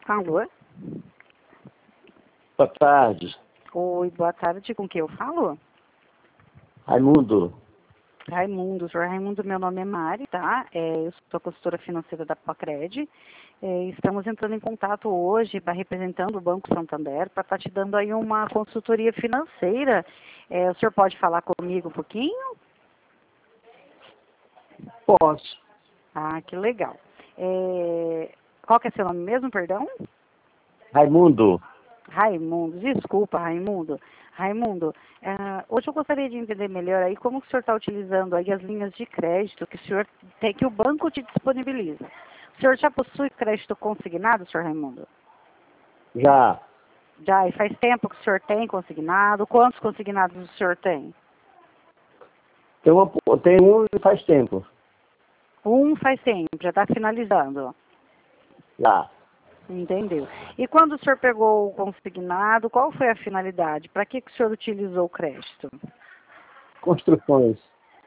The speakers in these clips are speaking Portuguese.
Alô? Boa tarde. Oi, boa tarde. Com quem eu falo? Raimundo. Raimundo. Senhor Raimundo, meu nome é Mari, tá? Eu sou consultora financeira da Pacred. Estamos entrando em contato hoje, representando o Banco Santander, para estar te dando aí uma consultoria financeira. O senhor pode falar comigo um pouquinho? Posso. Ah, que legal. Qual que é seu nome mesmo, perdão? Raimundo. Raimundo, desculpa, Raimundo. Raimundo, hoje eu gostaria de entender melhor aí como que o senhor está utilizando aí as linhas de crédito que o senhor tem, que o banco te disponibiliza. O senhor já possui crédito consignado, senhor Raimundo? Já. Já, e faz tempo que o senhor tem consignado? Quantos consignados o senhor tem? Tem um e faz tempo. Um faz tempo, já está finalizando. Já. Entendeu. E quando o senhor pegou o consignado, qual foi a finalidade? Para que o senhor utilizou o crédito? Construções.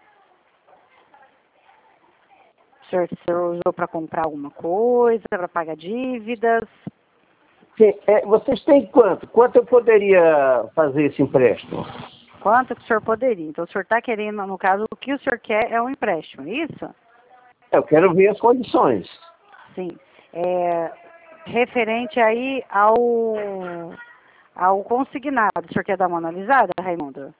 O senhor usou para comprar alguma coisa, para pagar dívidas? Sim, vocês têm quanto? Quanto eu poderia fazer esse empréstimo? Quanto que o senhor poderia? Então, o senhor está querendo, no caso, o que o senhor quer é um empréstimo, é isso? Eu quero ver as condições. Sim. Referente aí ao consignado, o senhor quer dar uma analisada, Raimundo?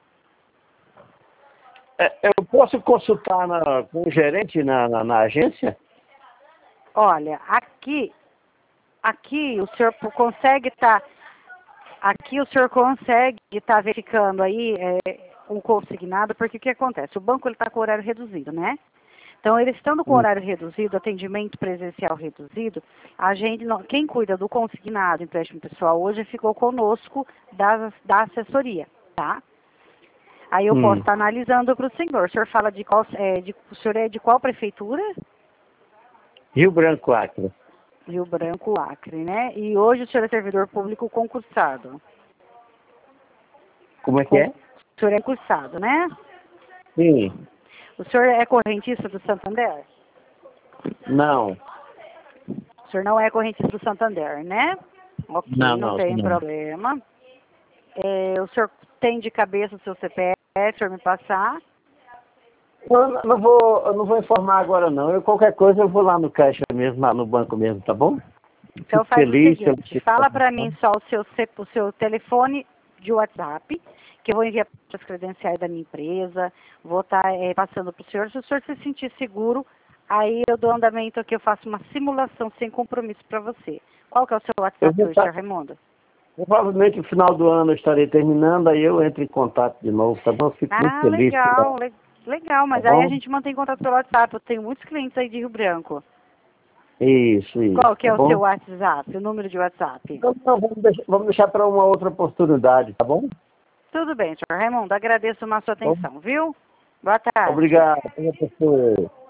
Eu posso consultar com o gerente na agência? Olha, aqui o senhor consegue estar... Aqui o senhor consegue estar verificando aí o consignado, porque o que acontece? O banco está com horário reduzido, né? Então, eles estando com horário reduzido, atendimento presencial reduzido, a gente, quem cuida do consignado, empréstimo pessoal, hoje ficou conosco da assessoria, tá? Aí eu posso estar analisando para o senhor. O senhor fala de qual, o senhor é de qual prefeitura? Rio Branco, Acre. Rio Branco, Acre, né? E hoje o senhor é servidor público concursado. Como é que é? O senhor é concursado, né? Sim. O senhor é correntista do Santander? Não. O senhor não é correntista do Santander, né? Ok, não tem problema. O senhor tem de cabeça o seu CPF, o senhor me passar? Eu não vou informar agora não. Qualquer coisa eu vou lá no caixa mesmo, lá no banco mesmo, tá bom? Então faz o seguinte, fala para mim só o seu telefone de WhatsApp, que eu vou enviar para as credenciais da minha empresa, vou estar passando para o senhor. Se o senhor se sentir seguro, aí eu dou andamento aqui, eu faço uma simulação sem compromisso para você. Qual que é o seu WhatsApp hoje, senhor Raimundo? Provavelmente no final do ano eu estarei terminando, aí eu entro em contato de novo, tá bom? Eu fico muito feliz. Legal, mas aí a gente mantém contato pelo WhatsApp. Eu tenho muitos clientes aí de Rio Branco. Isso. Qual que é o seu WhatsApp, o número de WhatsApp? Não, vamos deixar para uma outra oportunidade, tá bom? Tudo bem, senhor Raimundo. Agradeço a sua atenção, viu? Boa tarde. Obrigado, professor.